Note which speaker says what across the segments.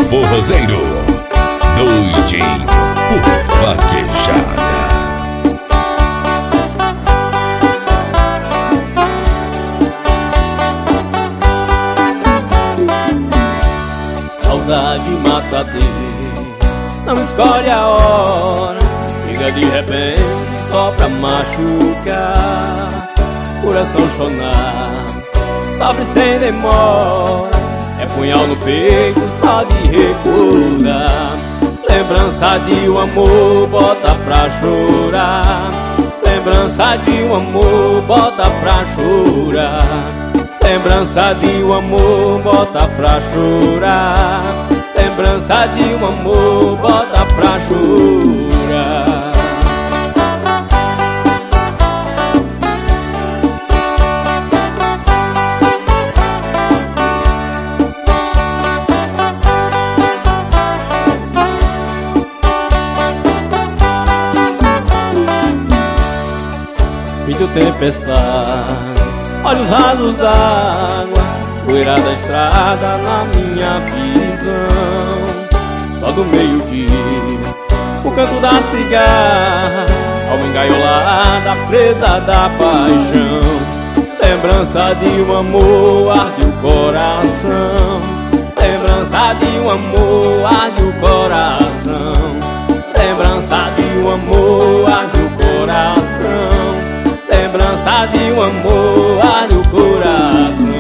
Speaker 1: forrozeiro, doidinho por vaquejada.
Speaker 2: Saudade mata não escolhe a hora, chega de repente só pra machucar. Coração chorar, sofre sem demora, é punhal no peito só de recordar. Lembrança de um amor bota pra chorar, lembrança de um amor bota pra chorar, lembrança de um amor bota pra chorar, lembrança de um amor bota pra chorar. Filho tempestade, olhos rasos d'água, poeira da estrada na minha visão. Só do meio-dia, o canto da cigarra, alma engaiolada, presa da paixão. Lembrança de um amor arde o coração, lembrança de um amor arde o coração, lembrança de um amor arde o coração, lembrança de um amor arde o coração.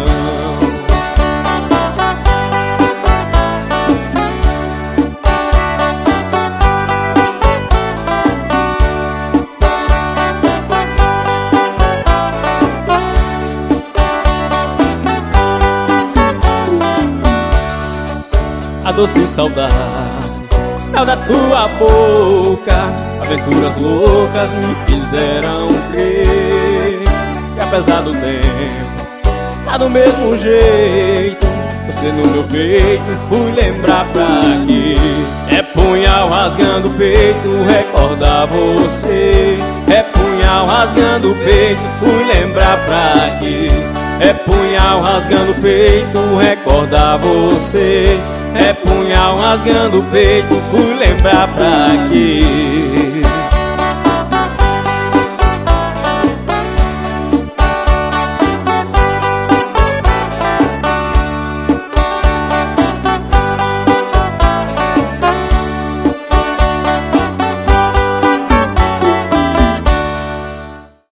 Speaker 2: A doce saudade, mel da tua boca, aventuras loucas me fizeram crer que apesar do tempo, tá do mesmo jeito. Você no meu peito, fui lembrar pra quê? É punhal rasgando o peito, recordar você. É punhal rasgando o peito, fui lembrar pra quê? É punhal rasgando o peito, recordar você. É punhal rasgando o peito, fui lembrar pra quê?